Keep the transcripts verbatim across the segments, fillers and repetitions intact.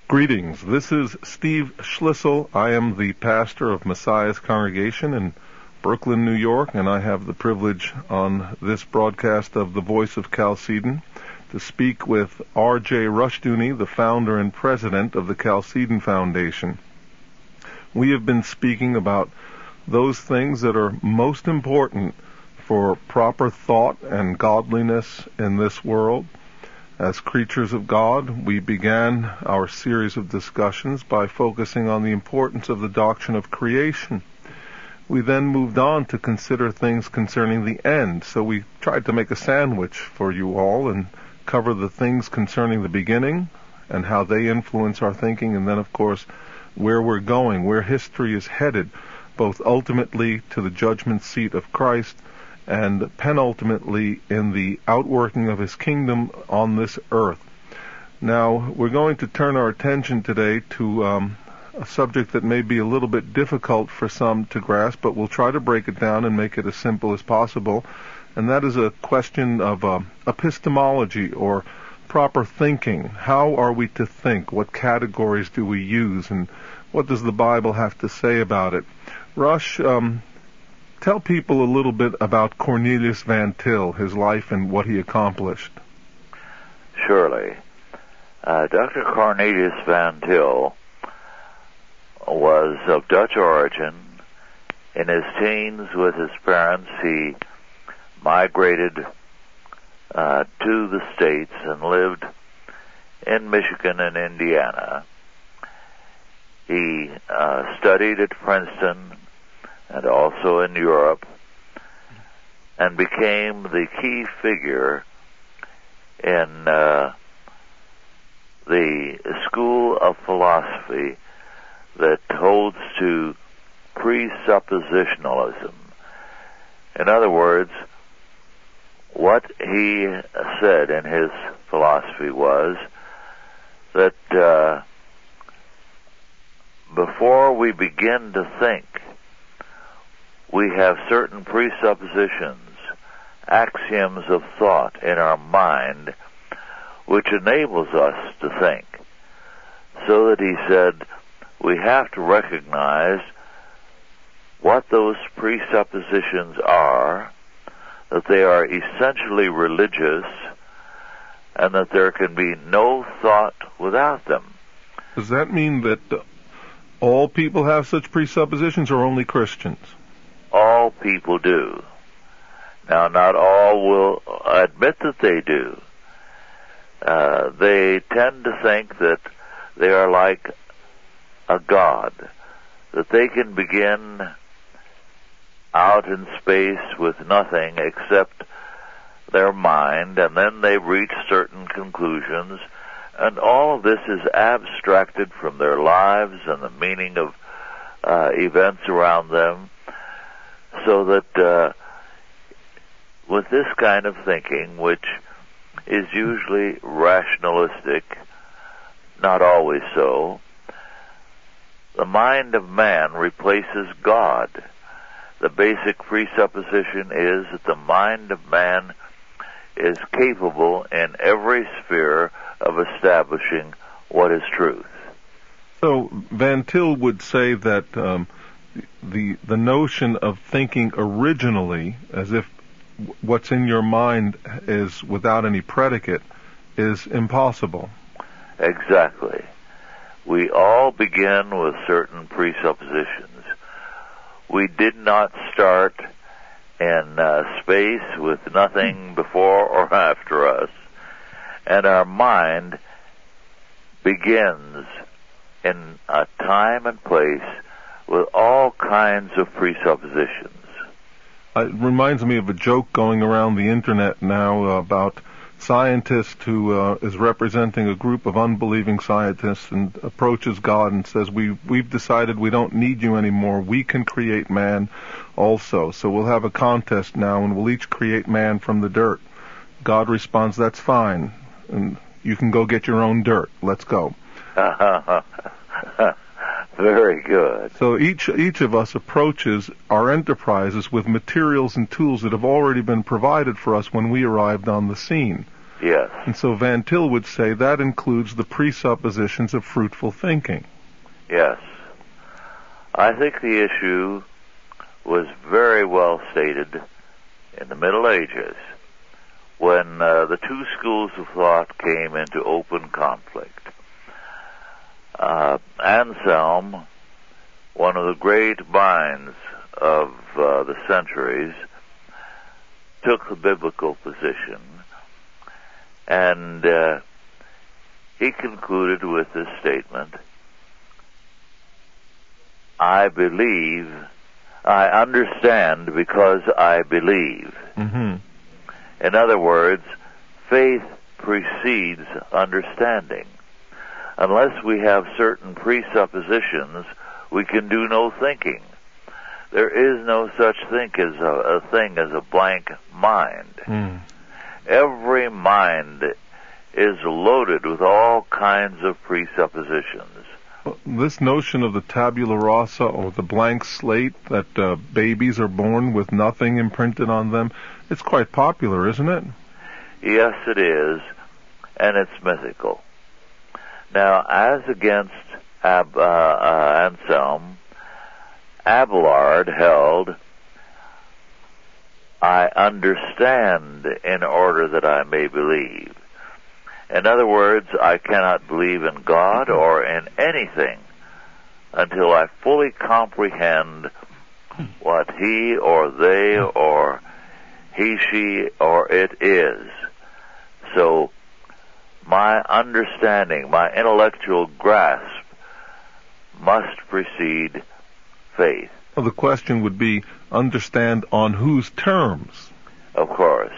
Greetings. This is Steve Schlissel. I am the pastor of Messiah's Congregation in Brooklyn, New York, and I have the privilege on this broadcast of The Voice of Chalcedon to speak with R J Rushdoony, the founder and president of the Chalcedon Foundation. We have been speaking about those things that are most important for proper thought and godliness in this world. As creatures of God, we began our series of discussions by focusing on the importance of the doctrine of creation. We then moved on to consider things concerning the end. So we tried to make a sandwich for you all and cover the things concerning the beginning and how they influence our thinking, and then, of course, where we're going, where history is headed, both ultimately to the judgment seat of Christ and penultimately in the outworking of his kingdom on this earth. Now, we're going to turn our attention today to um, a subject that may be a little bit difficult for some to grasp, but we'll try to break it down and make it as simple as possible, and that is a question of uh, epistemology, or proper thinking. How are we to think? What categories do we use, and what does the Bible have to say about it? Rush, um, tell people a little bit about Cornelius Van Til, his life and what he accomplished. Surely. Uh, Doctor Cornelius Van Til was of Dutch origin. In his teens with his parents, he migrated uh, to the States and lived in Michigan and Indiana. He uh, studied at Princeton and also in Europe, and became the key figure in uh, the school of philosophy that holds to presuppositionalism. In other words, what he said in his philosophy was that uh, before we begin to think, we have certain presuppositions, axioms of thought in our mind, which enables us to think. So that he said, we have to recognize what those presuppositions are, that they are essentially religious, and that there can be no thought without them. Does that mean that uh, all people have such presuppositions, or only Christians? All people do. Now, not all will admit that they do. Uh, they tend to think that they are like a god, that they can begin out in space with nothing except their mind, and then they reach certain conclusions, and all of this is abstracted from their lives and the meaning of uh, events around them. So that uh, with this kind of thinking, which is usually rationalistic, not always so, the mind of man replaces God. The basic presupposition is that the mind of man is capable in every sphere of establishing what is truth. So Van Til would say that um, the the notion of thinking originally, as if what's in your mind is without any predicate, is impossible. Exactly. We all begin with certain presuppositions. We did not start in uh, space with nothing before or after us, and our mind begins in a time and place with all kinds of presuppositions. It reminds me of a joke going around the internet now uh, about scientist who uh, is representing a group of unbelieving scientists and approaches God and says, we, we've decided we don't need you anymore. We can create man also. So we'll have a contest now and we'll each create man from the dirt. God responds, that's fine. And you can go get your own dirt. Let's go. Very good. So each each of us approaches our enterprises with materials and tools that have already been provided for us when we arrived on the scene. Yes. And so Van Til would say that includes the presuppositions of fruitful thinking. Yes. I think the issue was very well stated in the Middle Ages when uh, the two schools of thought came into open conflict. Uh, Anselm, one of the great minds of uh, the centuries, took the biblical position, and uh, he concluded with this statement: I believe, I understand because I believe. Mm-hmm. In other words, faith precedes understanding. Unless we have certain presuppositions, we can do no thinking. There is no such thing as a, a thing as a blank mind. Mm. Every mind is loaded with all kinds of presuppositions. This notion of the tabula rasa, or the blank slate, that uh, babies are born with nothing imprinted on them, it's quite popular, isn't it? Yes, it is, and it's mythical. Now, as against Ab, uh, uh, Anselm, Abelard held, I understand in order that I may believe. In other words, I cannot believe in God or in anything until I fully comprehend what he or they or he, she, or it is. So, my understanding, my intellectual grasp must precede faith. Well, the question would be, understand on whose terms? Of course.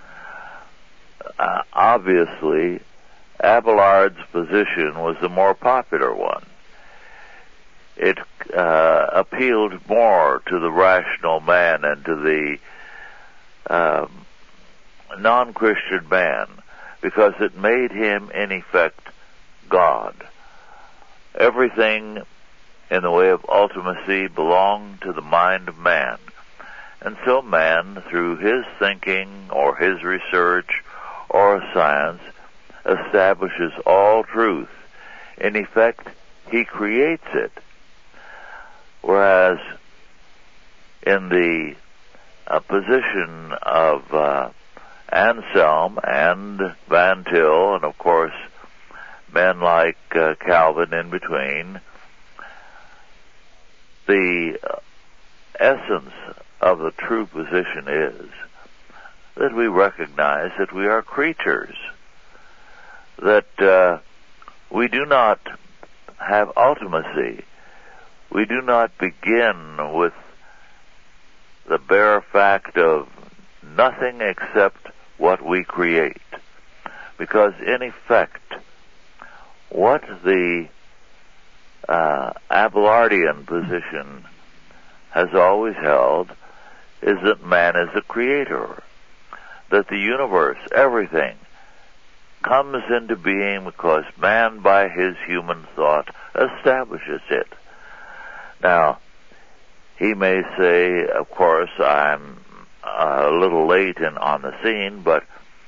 Uh, obviously, Abelard's position was the more popular one. It uh, appealed more to the rational man and to the um, non-Christian man, because it made him, in effect, God. Everything in the way of ultimacy belonged to the mind of man. And so man, through his thinking or his research or science, establishes all truth. In effect, he creates it. Whereas in the uh, position of uh, Anselm and Van Til, and of course men like uh, Calvin in between, the uh, essence of the true position is that we recognize that we are creatures, that uh, we do not have ultimacy. We do not begin with the bare fact of nothing except what we create. Because in effect, what the uh, Abelardian position has always held is that man is a creator, that the universe, everything, comes into being because man, by his human thought, establishes it. Now, he may say, of course, I'm a little late in, on the scene, but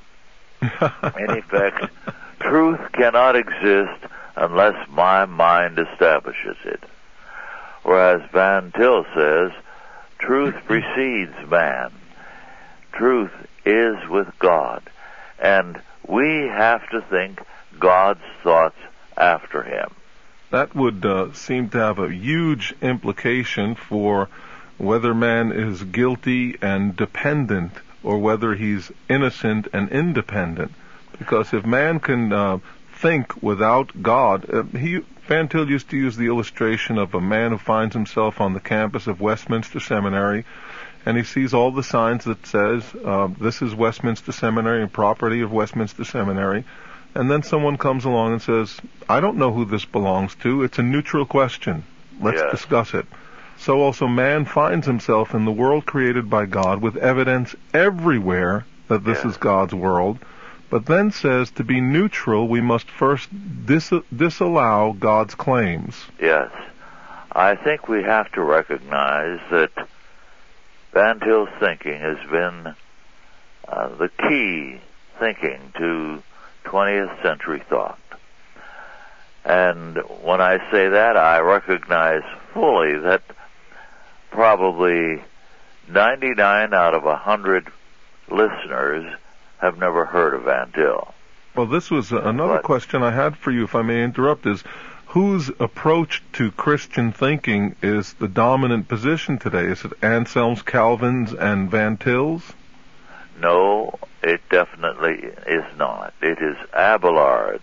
in effect, truth cannot exist unless my mind establishes it. Whereas Van Til says, truth precedes man. Truth is with God. And we have to think God's thoughts after him. That would uh, seem to have a huge implication for whether man is guilty and dependent or whether he's innocent and independent. Because if man can uh, think without God, uh, he Van Til used to use the illustration of a man who finds himself on the campus of Westminster Seminary, and he sees all the signs that says, uh, this is Westminster Seminary and property of Westminster Seminary. And then someone comes along and says, I don't know who this belongs to. It's a neutral question. Let's yes. discuss it. So also man finds himself in the world created by God with evidence everywhere that this yes. is God's world, but then says to be neutral, we must first dis- disallow God's claims. Yes. I think we have to recognize that Van Til's thinking has been uh, the key thinking to twentieth century thought. And when I say that, I recognize fully that probably ninety-nine out of one hundred listeners have never heard of Van Til. Well, this was another but, question I had for you, if I may interrupt, is whose approach to Christian thinking is the dominant position today? Is it Anselm's, Calvin's, and Van Til's? No, it definitely is not. It is Abelard's.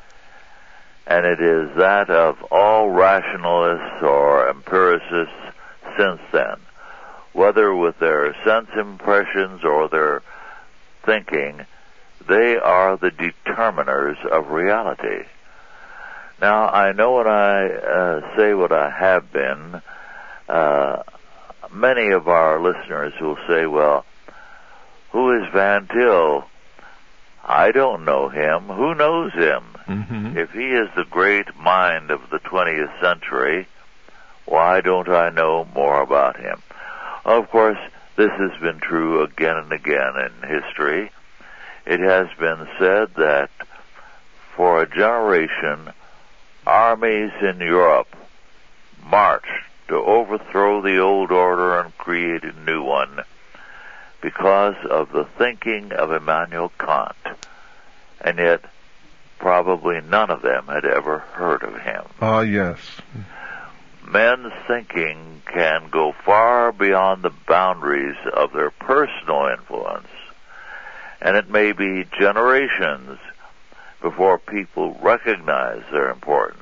And it is that of all rationalists or empiricists since then, whether with their sense impressions or their thinking, they are the determiners of reality. Now, I know when I uh, say what I have been, uh, many of our listeners will say, well, who is Van Til? I don't know him. Who knows him? Mm-hmm. If he is the great mind of the twentieth century, why don't I know more about him? Of course, this has been true again and again in history. It has been said that for a generation, armies in Europe marched to overthrow the old order and create a new one because of the thinking of Immanuel Kant. And yet, probably none of them had ever heard of him. Ah, yes. Men's thinking can go far beyond the boundaries of their personal influence, and it may be generations before people recognize their importance.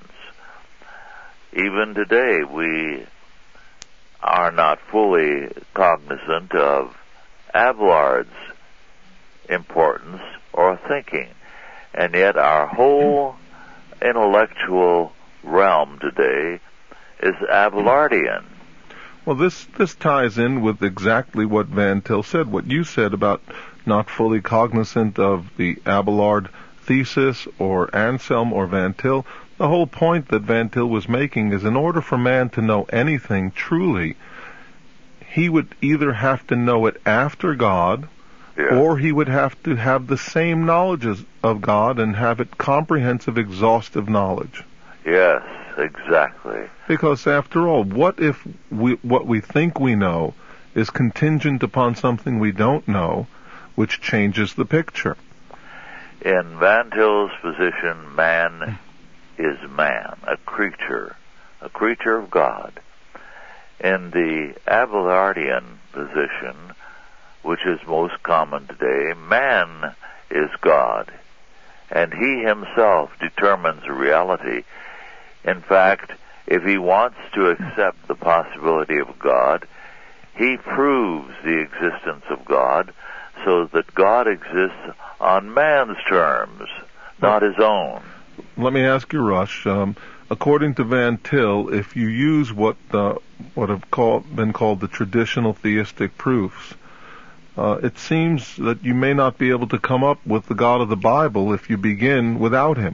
Even today, we are not fully cognizant of Abelard's importance or thinking, and yet our whole intellectual realm today is Abelardian. Well, this this ties in with exactly what Van Til said, what you said about not fully cognizant of the Abelard thesis or Anselm or Van Til. The whole point that Van Til was making is in order for man to know anything truly, he would either have to know it after God, yeah. or he would have to have the same knowledge of God and have it comprehensive, exhaustive knowledge. Yes, exactly. Because after all, what if we, what we think we know is contingent upon something we don't know, which changes the picture? In Van Til's position, man is man, a creature, a creature of God. In the Abelardian position, which is most common today, man is God, and he himself determines reality. In fact, if he wants to accept the possibility of God, he proves the existence of God so that God exists on man's terms, not his own. Let me ask you, Rush, um, according to Van Til, if you use what uh, what have called, been called the traditional theistic proofs, uh, it seems that you may not be able to come up with the God of the Bible if you begin without him.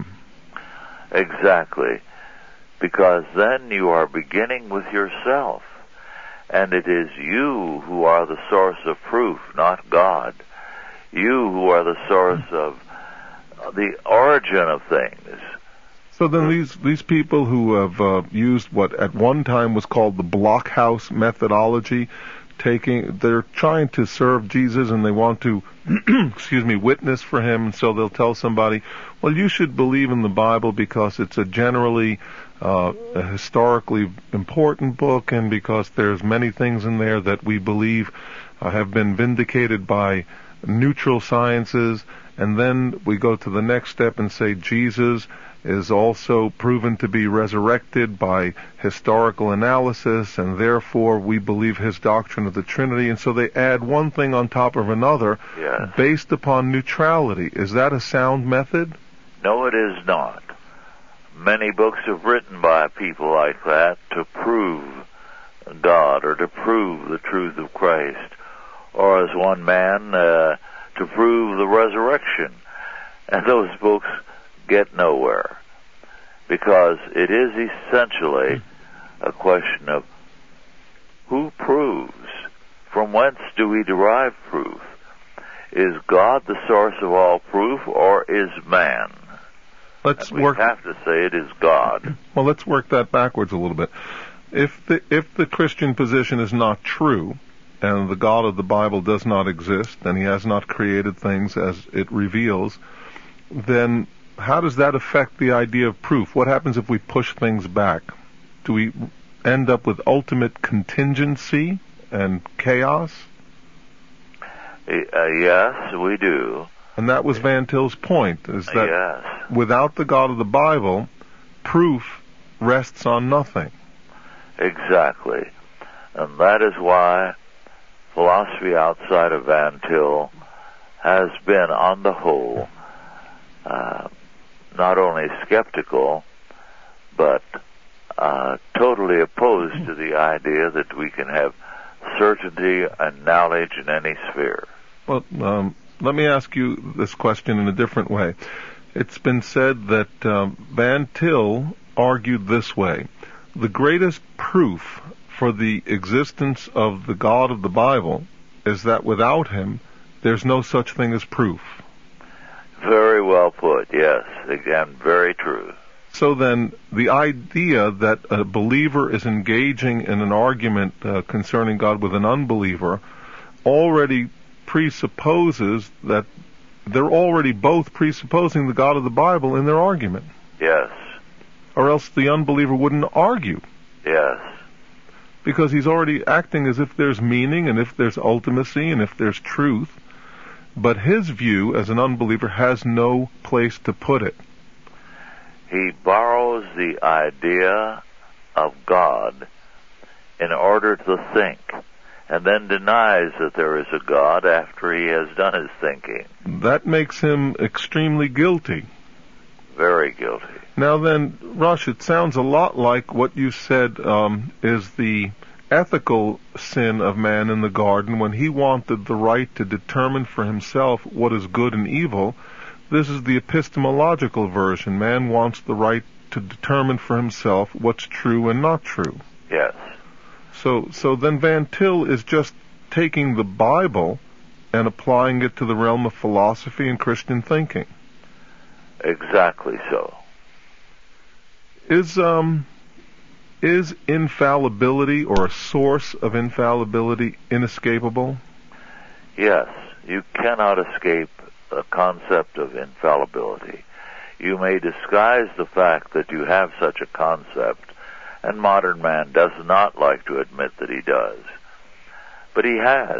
Exactly. Because then you are beginning with yourself. And it is you who are the source of proof, not God. You who are the source of the origin of things. So then these these people who have uh, used what at one time was called the Blockhouse methodology, taking they're trying to serve Jesus and they want to, excuse me, witness for him, and so they'll tell somebody, well, you should believe in the Bible because it's a generally uh, a historically important book, and because there's many things in there that we believe uh, have been vindicated by neutral sciences. And then we go to the next step and say Jesus is also proven to be resurrected by historical analysis, and therefore we believe his doctrine of the Trinity. And so they add one thing on top of another, yes, based upon neutrality. Is that a sound method? No, it is not. Many books have written by people like that to prove God or to prove the truth of Christ, or as one man, uh, to prove the resurrection. And those books get nowhere, because it is essentially a question of who proves, from whence do we derive proof. is God the source of all proof, or is man? Let's and we work. have to say it is God. Well, let's work that backwards a little bit. If the if the Christian position is not true, and the God of the Bible does not exist, and He has not created things as it reveals, then how does that affect the idea of proof? What happens if we push things back? Do we end up with ultimate contingency and chaos? Uh, yes, we do. And that was Van Til's point, is that yes. without the God of the Bible, proof rests on nothing. Exactly. And that is why philosophy outside of Van Til has been, on the whole, uh, not only skeptical, but uh, totally opposed to the idea that we can have certainty and knowledge in any sphere. Well, um, let me ask you this question in a different way. It's been said that um, Van Til argued this way: the greatest proof for the existence of the God of the Bible is that without Him, there's no such thing as proof. Very well put, yes. Again, very true. So then, the idea that a believer is engaging in an argument uh, concerning God with an unbeliever already presupposes that they're already both presupposing the God of the Bible in their argument. Yes. Or else the unbeliever wouldn't argue. Yes. Because he's already acting as if there's meaning and if there's ultimacy and if there's truth. But his view as an unbeliever has no place to put it. He borrows the idea of God in order to think, and then denies that there is a God after he has done his thinking. That makes him extremely guilty. Very guilty. Now then, Rush, it sounds a lot like what you said um, is the ethical sin of man in the garden when he wanted the right to determine for himself what is good and evil. This is the epistemological version. Man wants the right to determine for himself what's true and not true. Yes. So, so then Van Til is just taking the Bible and applying it to the realm of philosophy and Christian thinking. Exactly so. Is um is infallibility or a source of infallibility inescapable? Yes, you cannot escape the concept of infallibility. You may disguise the fact that you have such a concept, and modern man does not like to admit that he does. But he has.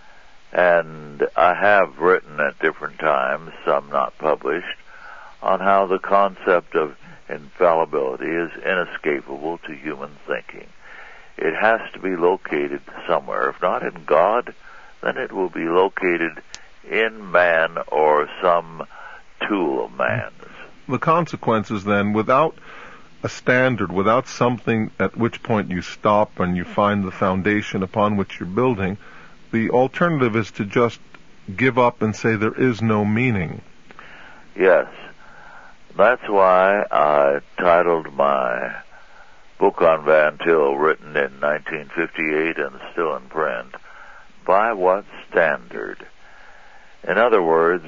And I have written at different times, some not published, on how the concept of infallibility is inescapable to human thinking. It has to be located somewhere. If not in God, then it will be located in man or some tool of man's. The consequences then, without a standard, without something at which point you stop and you find the foundation upon which you're building, the alternative is to just give up and say there is no meaning. Yes. That's why I titled my book on Van Til, written in nineteen fifty-eight and still in print, By What Standard? In other words,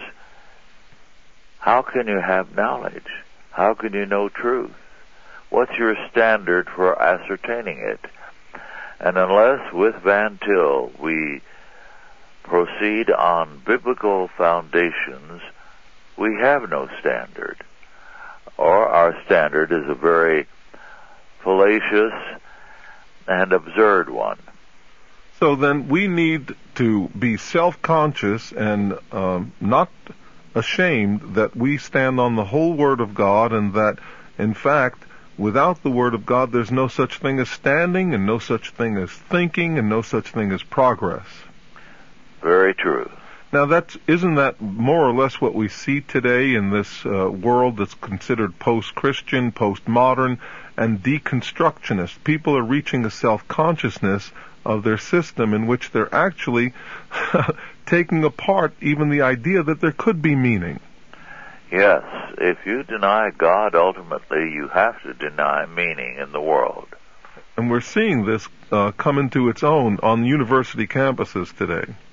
how can you have knowledge? How can you know truth? What's your standard for ascertaining it? And unless with Van Til we proceed on biblical foundations, we have no standard. Or our standard is a very fallacious and absurd one. So then we need to be self-conscious and um, not ashamed that we stand on the whole Word of God, and that, in fact, without the Word of God, there's no such thing as standing, and no such thing as thinking, and no such thing as progress. Very true. Now, that's, isn't that more or less what we see today in this uh, world that's considered post-Christian, post-modern, and deconstructionist? People are reaching a self-consciousness of their system in which they're actually taking apart even the idea that there could be meaning. Yes, if you deny God, ultimately you have to deny meaning in the world. And we're seeing this uh, come into its own on university campuses today.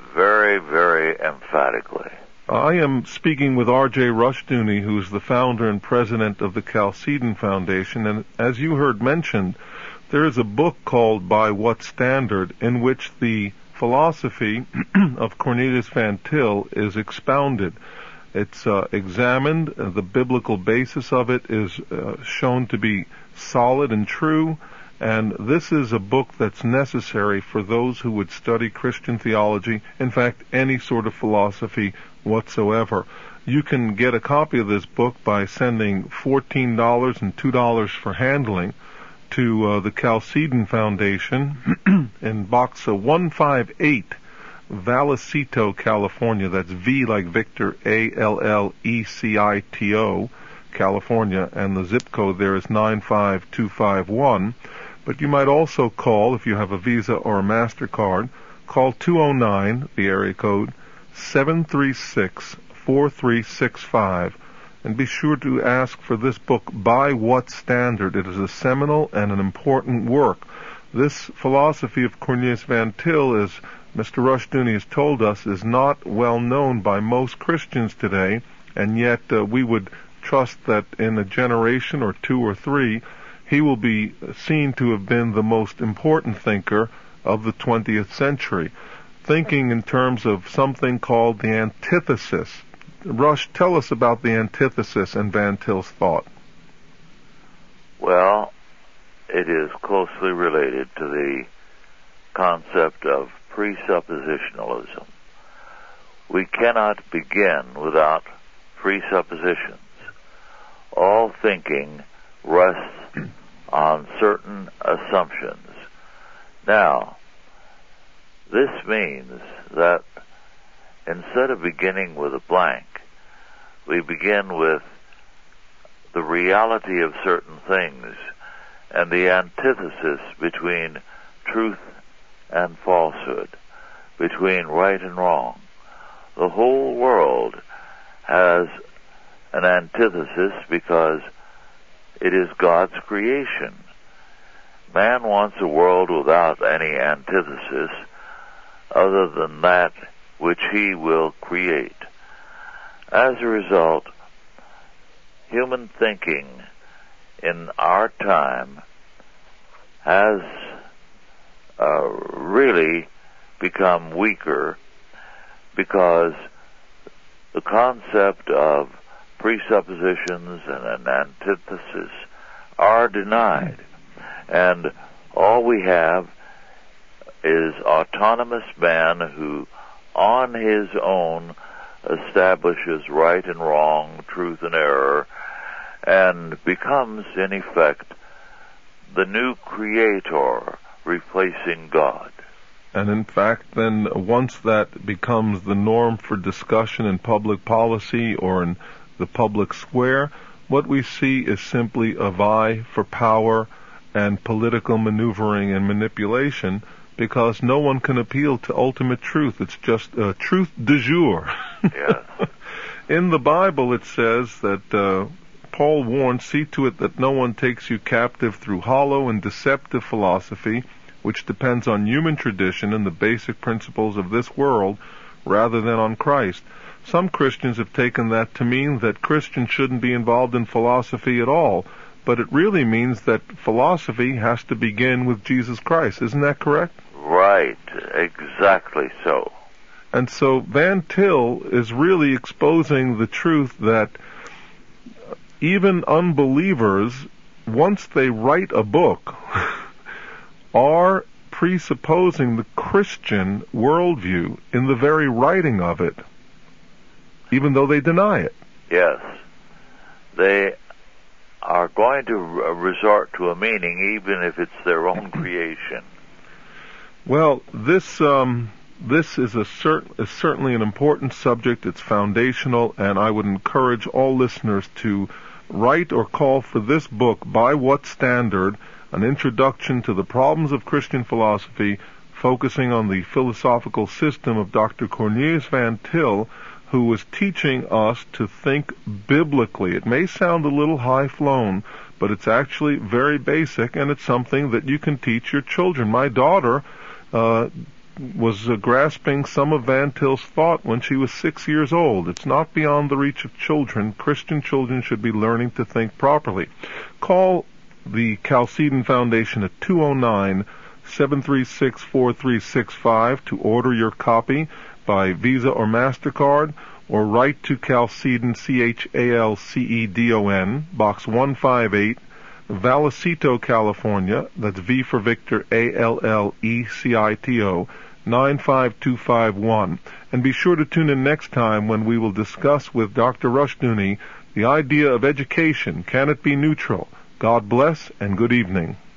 very, very emphatically. I am speaking with R J Rushdoony, who's the founder and president of the Chalcedon Foundation, and as you heard mentioned, there is a book called By What Standard, in which the philosophy of Cornelius Van Til is expounded. It's uh, examined, uh, the biblical basis of it is uh, shown to be solid and true, and this is a book that's necessary for those who would study Christian theology, in fact, any sort of philosophy whatsoever. You can get a copy of this book by sending fourteen dollars and two dollars for handling to uh, the Chalcedon Foundation in Box one fifty-eight, Vallecito, California. That's V like Victor, A L L E C I T O, California, and the zip code there is nine five two five one. But you might also call, if you have a Visa or a MasterCard, call two oh nine, the area code, seven three six, four three six five, and be sure to ask for this book, By What Standard. It is a seminal and an important work. This philosophy of Cornelius Van Til, as Mister Rushdoony has told us, is not well known by most Christians today, and yet uh, we would trust that in a generation or two or three, he will be seen to have been the most important thinker of the twentieth century, thinking in terms of something called the antithesis. Rush, tell us about the antithesis in Van Til's thought. Well, it is closely related to the concept of presuppositionalism. We cannot begin without presuppositions. All thinking rests on certain assumptions. Now, this means that instead of beginning with a blank, we begin with the reality of certain things and the antithesis between truth and falsehood, between right and wrong. The whole world has an antithesis because it is God's creation. Man wants a world without any antithesis other than that which he will create. As a result, human thinking in our time has uh, really become weaker because the concept of presuppositions and an antithesis are denied. And all we have is autonomous man who on his own establishes right and wrong, truth and error, and becomes, in effect, the new creator, replacing God. And in fact, then, once that becomes the norm for discussion in public policy or in the public square, what we see is simply a vie for power and political maneuvering and manipulation, because no one can appeal to ultimate truth. It's just uh, truth du jour. Yes. In the Bible it says that uh, Paul warns, see to it that no one takes you captive through hollow and deceptive philosophy, which depends on human tradition and the basic principles of this world rather than on Christ. Some Christians have taken that to mean that Christians shouldn't be involved in philosophy at all, but it really means that philosophy has to begin with Jesus Christ. Isn't that correct? Right, exactly so. And so Van Til is really exposing the truth that even unbelievers, once they write a book, are presupposing the Christian worldview in the very writing of it, even though they deny it. Yes. They are going to resort to a meaning even if it's their own creation. Well, this um, this is a cert- is certainly an important subject. It's foundational, and I would encourage all listeners to write or call for this book, By What Standard? An Introduction to the Problems of Christian Philosophy, focusing on the philosophical system of Doctor Cornelius Van Til, who was teaching us to think biblically. It may sound a little high-flown, but it's actually very basic, and it's something that you can teach your children. My daughter uh, was uh, grasping some of Van Til's thought when she was six years old. It's not beyond the reach of children. Christian children should be learning to think properly. Call the Chalcedon Foundation at two oh nine, seven three six, four three six five to order your copy by Visa or MasterCard, or write to Chalcedon, C H A L C E D O N, Box one five eight, Vallecito, California. That's V for Victor, A L L E C I T O, nine five two five one. And be sure to tune in next time when we will discuss with Doctor Rushdoony the idea of education. Can it be neutral? God bless and good evening.